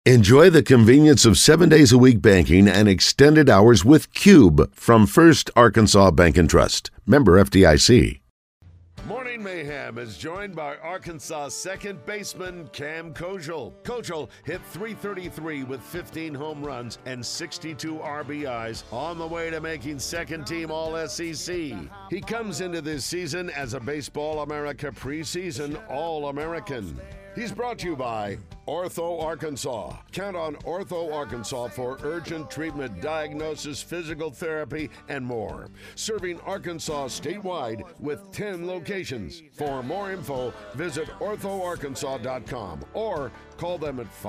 Enjoy the convenience of 7 days a week banking and extended hours with Cube from First Arkansas Bank and Trust. Member FDIC. Morning Mayhem is joined by Arkansas second baseman Cam Kojal. Kojal hit .333 with 15 home runs and 62 RBIs on the way to making second team All-SEC. He comes into this season as a Baseball America preseason All-American. He's brought to you by Ortho Arkansas. Count on Ortho Arkansas for urgent treatment, diagnosis, physical therapy, and more. Serving Arkansas statewide with 10 locations. For more info, visit orthoarkansas.com or call them at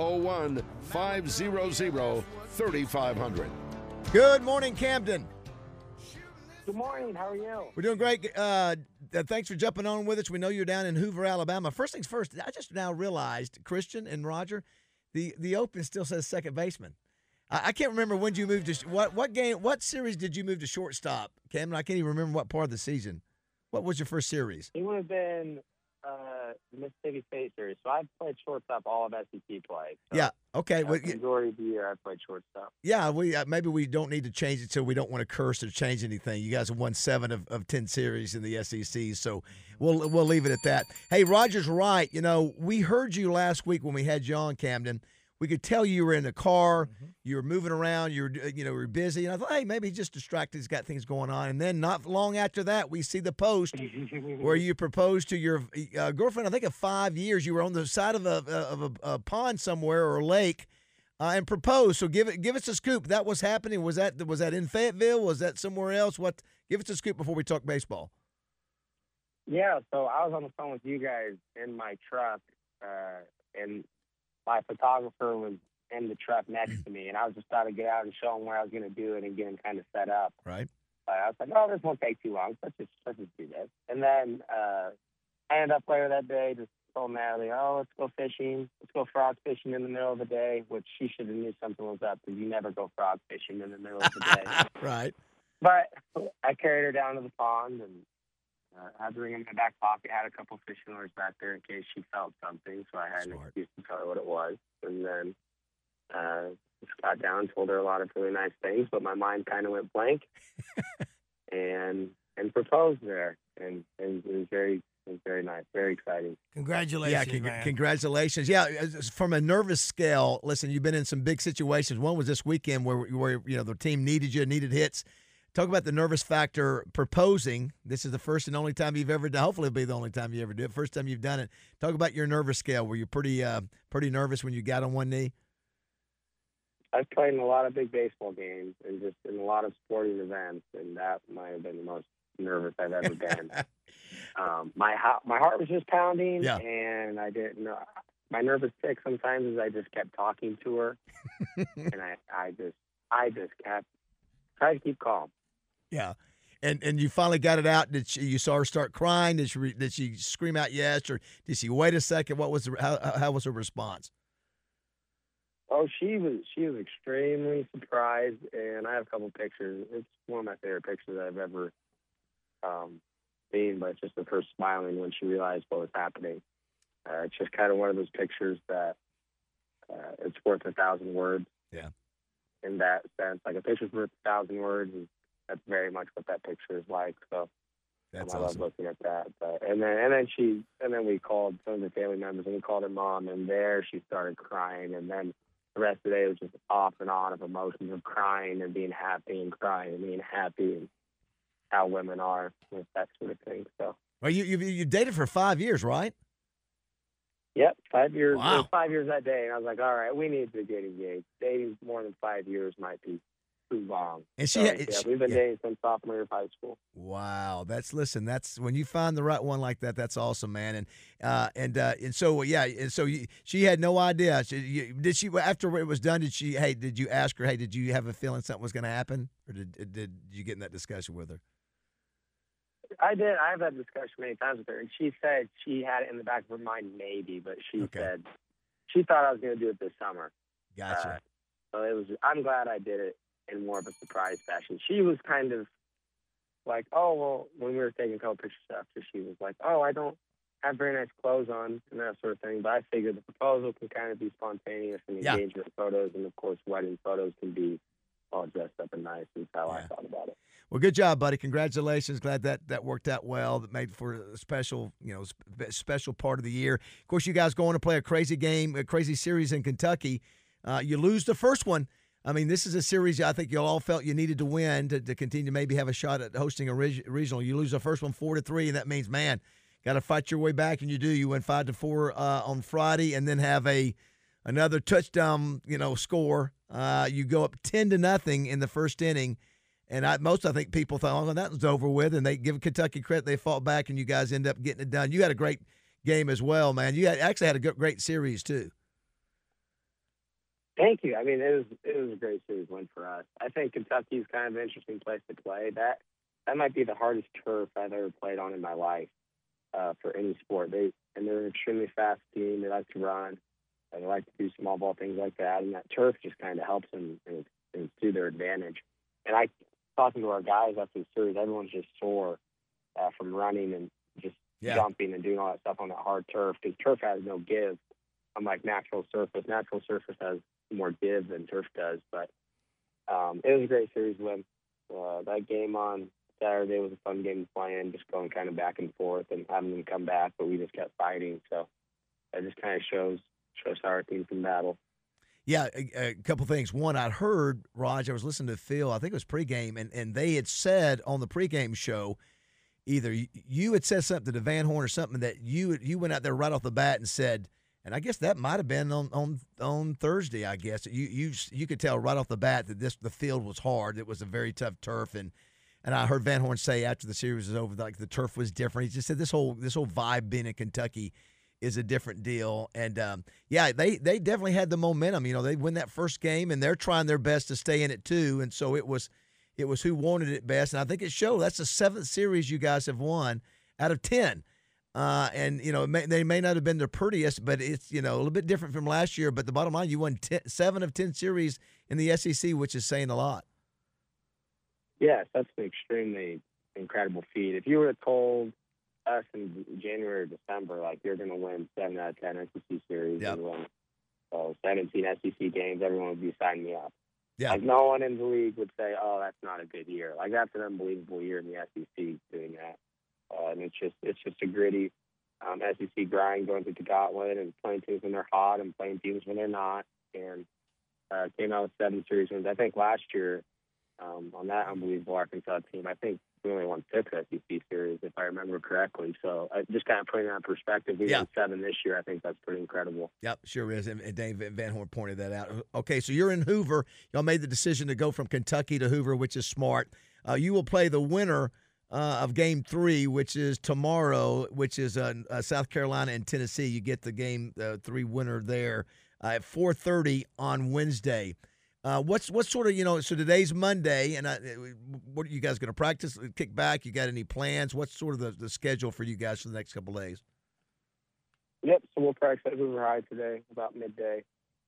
501-500-3500. Good morning, Camden. Good morning. How are you? We're doing great. Thanks for jumping on with us. We know you're down in Hoover, Alabama. First things first, I just now realized, Christian and Roger, the Open still says second baseman. I can't remember when you moved to what series did you move to shortstop, Camden? I can't even remember what part of the season. What was your first series? It would have been Mississippi State Series. So I've played shortstop all of SEC play. So yeah. Okay. Well, the majority of the year I played shortstop. Yeah. We maybe we don't need to change it, so we don't want to curse or change anything. You guys have won 7 of 10 series in the SEC, so we'll leave it at that. Hey, Roger's right. You know, we heard you last week when we had you on, Camden. We could tell you were in the car, you were moving around, you were busy. And I thought, hey, maybe he's just distracted. He's got things going on. And then not long after that, we see the post where you proposed to your girlfriend. I think of 5 years. You were on the side of a pond somewhere or a lake and proposed. So give us a scoop. That was happening. Was that in Fayetteville? Was that somewhere else? Give us a scoop before we talk baseball. Yeah. So I was on the phone with you guys in my truck, and my photographer was in the truck next to me, and I was just trying to get out and show him where I was going to do it and get him kind of set up. Right. I was like, oh, this won't take too long. Let's just do this. And then I ended up later that day just told Natalie, oh, let's go fishing. Let's go frog fishing in the middle of the day, which she should have knew something was up because you never go frog fishing in the middle of the day. Right. But I carried her down to the pond and had the ring in my back pocket, had a couple fishing lures back there in case she felt something, so I had an excuse to tell her what it was. And then just got down and told her a lot of really nice things, but my mind kind of went blank and proposed there. And it was very nice, very exciting. Congratulations, man. Congratulations. Yeah, from a nervous scale, listen, you've been in some big situations. One was this weekend where the team needed you, needed hits. Talk about the nervous factor proposing. This is the first and only time you've ever done. Hopefully, it'll be the only time you ever do it. First time you've done it. Talk about your nervous scale. Were you pretty nervous when you got on one knee? I've played in a lot of big baseball games and just in a lot of sporting events, and that might have been the most nervous I've ever been. My heart was just pounding, and I didn't know. My nervous tick sometimes is I just kept talking to her, and I just kept trying to keep calm. Yeah, and you finally got it out. You saw her start crying? Did she scream out yes, or did she wait a second? What was how was her response? Oh, she was extremely surprised, and I have a couple pictures. It's one of my favorite pictures I've ever seen. But it's just of her smiling when she realized what was happening. It's just kind of one of those pictures that it's worth 1,000 words. Yeah. In that sense, like a picture's worth 1,000 words, and that's very much what that picture is like. So that's I awesome. love looking at that. And then we called some of the family members, and we called her mom, and there she started crying. And then the rest of the day was just off and on of emotions of crying and being happy and crying and being happy, and how women are with that sort of thing. So well, you dated for 5 years, right? Yep, 5 years. Wow. It was 5 years that day, and I was like, all right, we need to get engaged. Dating more than 5 years might be too long. And we've been dating since sophomore year of high school. Wow, that's when you find the right one like that. That's awesome, man. And so she had no idea. Did she after it was done? Did you ask her? Hey, did you have a feeling something was going to happen, or did you get in that discussion with her? I did. I've had discussion many times with her, and she said she had it in the back of her mind, maybe, but she said she thought I was going to do it this summer. Gotcha. So I'm glad I did it in more of a surprise fashion. She was kind of like, oh, well, when we were taking a couple pictures after, she was like, oh, I don't have very nice clothes on and that sort of thing. But I figured the proposal can kind of be spontaneous, and engagement photos, and of course wedding photos can be all dressed up and nice. Is how I thought about it. Well, good job, buddy. Congratulations. Glad that worked out well. That made for a special, special part of the year. Of course, you guys going to play a crazy game, a crazy series in Kentucky. You lose the first one. I mean, this is a series I think you all felt you needed to win to continue to maybe have a shot at hosting a regional. You lose the first one 4-3, and that means, man, got to fight your way back, and you do. You win 5-4 on Friday, and then have another touchdown, score. You go up 10-0 in the first inning, and I think people thought, oh, that was over with, and they give Kentucky credit. They fought back, and you guys end up getting it done. You had a great game as well, man. You actually had a great series too. Thank you. I mean, it was a great series win for us. I think Kentucky is kind of an interesting place to play. That might be the hardest turf I've ever played on in my life for any sport. They're an extremely fast team. They like to run. They like to do small ball things like that, and that turf just kind of helps them and it's to their advantage. And talking to our guys after the series, everyone's just sore from running and just jumping and doing all that stuff on that hard turf, because turf has no give, unlike natural surface. Natural surface has more give than turf does. But it was a great series win. That game on Saturday was a fun game to play in, just going kind of back and forth and having them come back, but we just kept fighting. So it just kind of shows how our team can battle. Yeah, a couple things. One, I'd heard, Raj, I was listening to Phil, I think it was pregame, and they had said on the pregame show, either you had said something to Van Horn or something that you went out there right off the bat and said, and I guess that might have been on Thursday, I guess. You could tell right off the bat that the field was hard. It was a very tough turf, and I heard Van Horn say after the series was over, like the turf was different. He just said this whole vibe being in Kentucky is a different deal. And, they definitely had the momentum. They win that first game, and they're trying their best to stay in it too. And so it was who wanted it best. And I think it showed. That's the 7th series you guys have won out of 10. And, they may not have been the prettiest, but it's, a little bit different from last year. But the bottom line, you won 7 of 10 series in the SEC, which is saying a lot. Yes, that's an extremely incredible feat. If you were told us in January or December, like, you're going to win 7 out of 10 SEC series and win 17 SEC games, everyone would be signing me up. Yeah. Like, no one in the league would say, oh, that's not a good year. Like, that's an unbelievable year in the SEC doing that. And it's just a gritty SEC grind, going through the gauntlet and playing teams when they're hot and playing teams when they're not. And came out with 7 series wins. I think last year on that unbelievable Arkansas team, I think we only won 6 SEC series, if I remember correctly. So just kind of putting that in perspective, we won 7 this year. I think that's pretty incredible. Yep, sure is. And Dave Van Horn pointed that out. Okay, so you're in Hoover. Y'all made the decision to go from Kentucky to Hoover, which is smart. You will play the winner of Game 3, which is tomorrow, which is South Carolina and Tennessee. You get the Game 3 winner there at 4:30 on Wednesday. What's sort of, so today's Monday, and what are you guys going to practice, kick back? You got any plans? What's sort of the schedule for you guys for the next couple of days? Yep, so we'll practice at Hoover High today, about midday.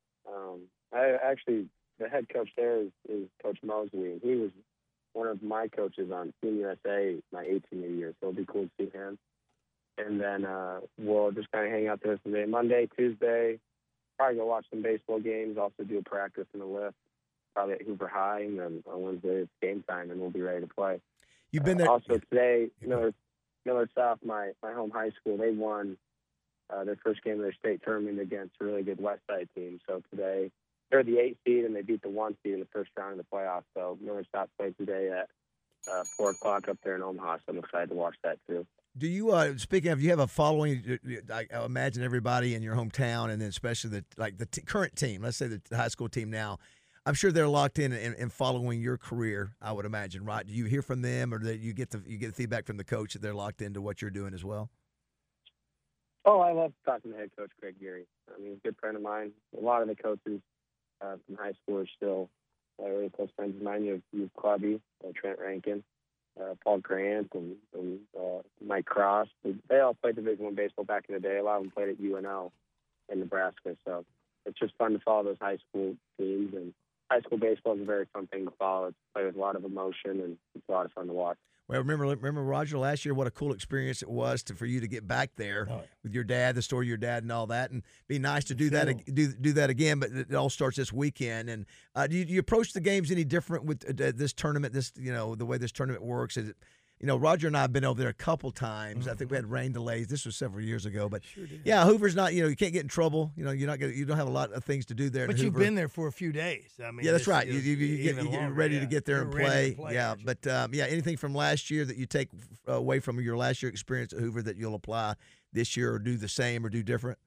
The head coach there is Coach Mosley, and he was one of my coaches on Team USA my 18th year, so it'll be cool to see him. And then we'll just kind of hang out there today, Monday, Tuesday, probably go watch some baseball games, also do a practice and a lift, probably at Hoover High, and then on Wednesday it's game time, and we'll be ready to play. You've been there. Also today, Miller South, my home high school, they won their first game of their state tournament against a really good West Side team. So today, they're the 8 seed, and they beat the 1 seed in the first round of the playoffs. So Miller South plays today at 4 o'clock up there in Omaha, so I'm excited to watch that too. Do you, speaking of, you have a following, I imagine everybody in your hometown, and then especially the current team, let's say the high school team now, I'm sure they're locked in following your career, I would imagine, right? Do you hear from them, or do you get the feedback from the coach that they're locked into what you're doing as well? Oh, I love talking to head coach Craig Geary. I mean, he's a good friend of mine. A lot of the coaches from high school are still really close friends of mine. You have Clubby, Trent Rankin, Paul Grant, and Mike Cross. They all played Division I baseball back in the day. A lot of them played at UNL in Nebraska. So it's just fun to follow those high school teams. And high school baseball is a very fun thing to follow. It's played with a lot of emotion, and it's a lot of fun to watch. Well, remember Roger last year, what a cool experience it was for you to get back there with your dad, the story of your dad, and all that, and be nice to do that do that again. But it all starts this weekend. And do you approach the games any different with this tournament? The way this tournament works is it. Roger and I have been over there a couple times. Mm-hmm. I think we had rain delays. This was several years ago, but yeah, Hoover's not. You can't get in trouble. You don't have a lot of things to do there. But in you've Hoover. been there for a few days. I mean, yeah, that's right. You get ready to get there and play. Yeah, actually. but anything from last year that you take away from your last year experience at Hoover that you'll apply this year, or do the same, or do different.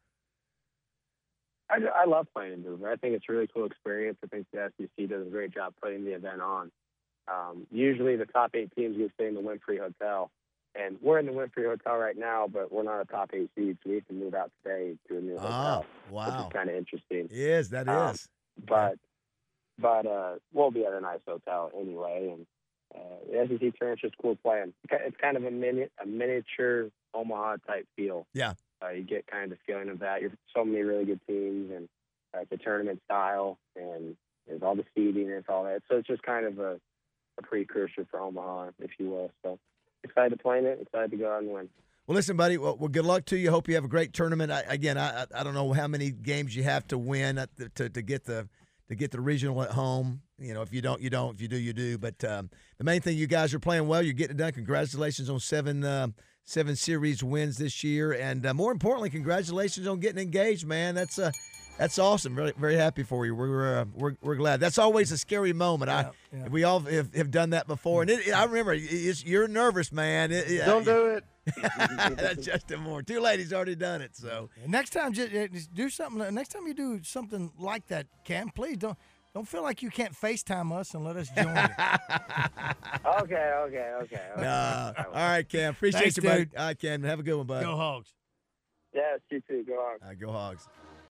I love playing in Hoover. I think it's a really cool experience. I think the SEC does a great job putting the event on. Usually the top 8 teams will stay in the Winfrey Hotel. And we're in the Winfrey Hotel right now, but we're not a top 8 seed, so we have to move out today to a new hotel. Wow. Which is kind of interesting. Yes, that is. But we'll be at a nice hotel anyway. And the SEC tournament's just cool playing. It's kind of a miniature Omaha-type feel. Yeah. You get kind of the feeling of that. There's so many really good teams, and it's a tournament style, and there's all the seeding and it's all that. So it's just kind of a precursor for Omaha, if you will. So excited to play in it, excited to go out and win. Well, listen, buddy, well, good luck to you. Hope you have a great tournament. I don't know how many games you have to win to get the regional at home. If you don't, you don't. If you do, you do. But the main thing, you guys are playing well. You're getting it done. Congratulations on seven series wins this year, and more importantly, congratulations on getting engaged, man. That's awesome. Very, very happy for you. We're glad. That's always a scary moment. Yeah. We all have done that before, and I remember you're nervous, man. Don't do it. That's Justin Moore. Too late. He's already done it. So next time, just do something. Next time you do something like that, Cam, please don't feel like you can't FaceTime us and let us join you. Okay. All right, Cam. Appreciate Thanks, you, buddy. dude. All right, Cam. Have a good one, bud. Go Hogs. Yes, you too. Go on. Go Hogs.